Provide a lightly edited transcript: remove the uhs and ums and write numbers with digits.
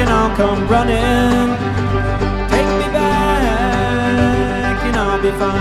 and I'll come running. Take me back and I'll be fine.